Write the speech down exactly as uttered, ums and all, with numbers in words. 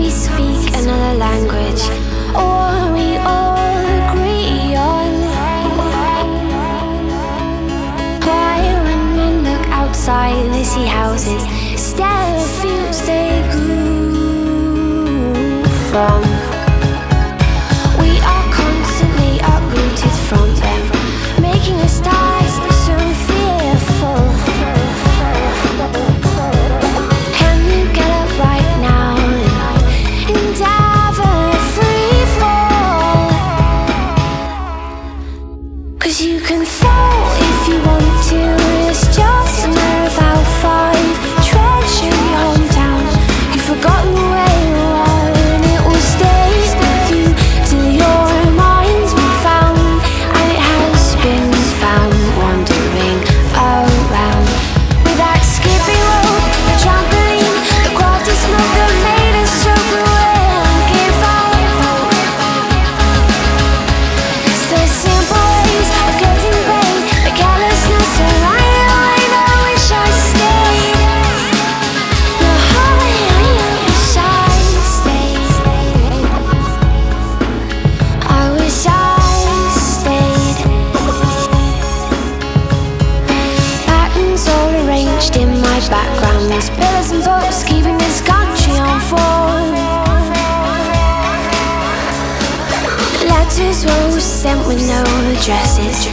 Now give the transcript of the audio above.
we speak another language, or we all agree on. Why when men look outside they see houses instead of fields they grew from? We are constantly uprooted from them, making us die so fearful. Can you get up right now and have a free fall? 'Cause you can fall if you want to. It's just a matter of how far you treasure your hometown. You've forgotten the way you are, and it will stay with you till your mind's been found. And it has been found wandering around with that skipping rope, the trampoline, the crafty smoke that made us so cruel and give up. It's the simple ways of getting paid, the carelessness of lying away. I wish I stayed. No, I wish I stayed. I wish I stayed. Patterns all arranged in my background. There's pillars and posts keeping this country on form. Letters were sent with no addresses.